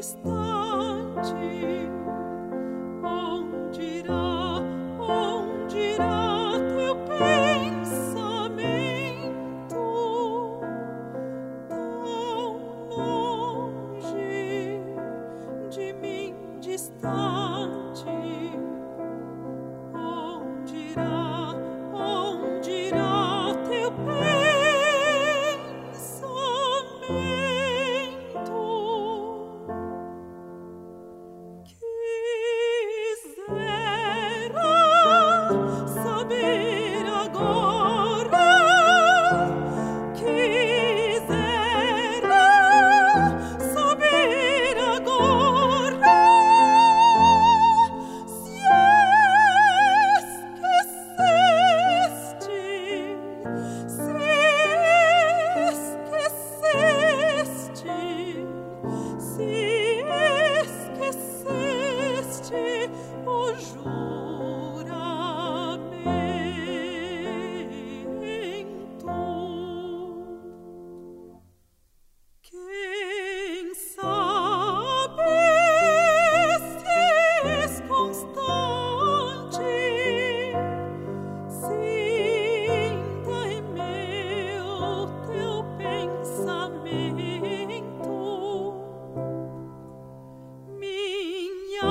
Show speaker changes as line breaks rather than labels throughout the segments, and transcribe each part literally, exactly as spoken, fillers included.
distante, onde irá, onde irá teu pensamento, tão longe de mim distante, onde irá, onde irá teu pensamento. O juramento, quem sabe se és constante, sinta em meu teu pensamento, minha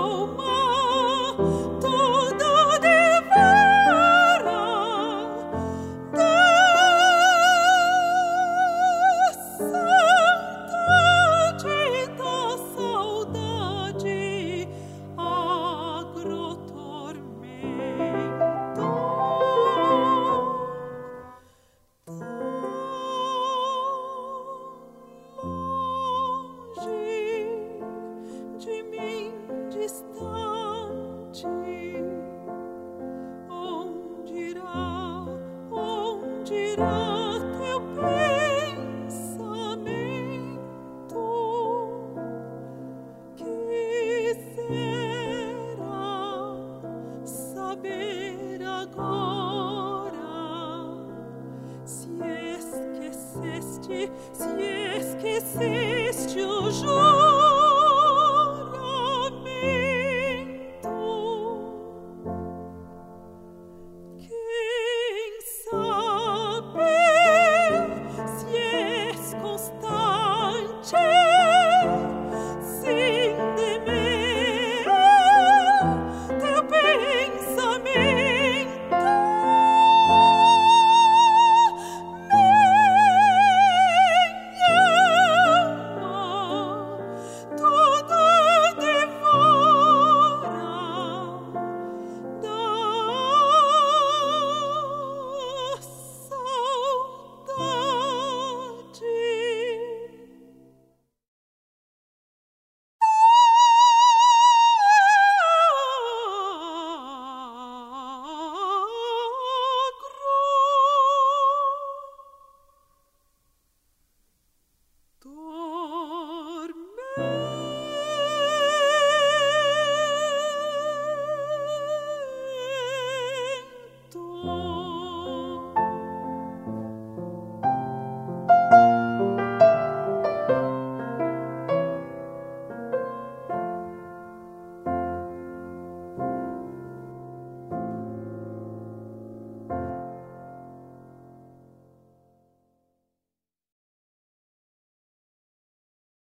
distante, onde irá, onde irá teu pensamento, quisera saber agora se esqueceste, se esqueceste o juramento.